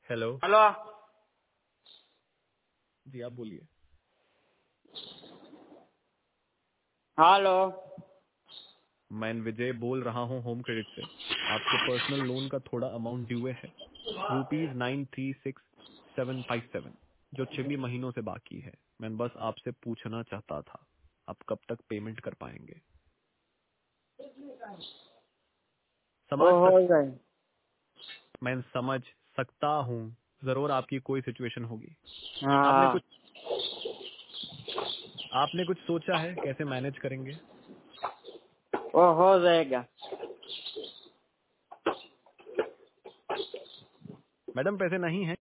Hello. Hello. जी आप बोलिए। Hello. मैं विजय बोल रहा हूँ होम क्रेडिट से। आपके पर्सनल लोन का थोड़ा अमाउंट ड्यू है, ₹936757, जो 6 महीनों से बाकी है। मैं बस आपसे पूछना चाहता था आप कब तक पेमेंट कर पाएंगे। ओ समझ हो गए। मैं समझ सकता हूँ, जरूर आपकी कोई सिचुएशन होगी। आपने हाँ। कुछ आपने कुछ सोचा है कैसे मैनेज करेंगे? वो हो जाएगा। मैडम पैसे नहीं है।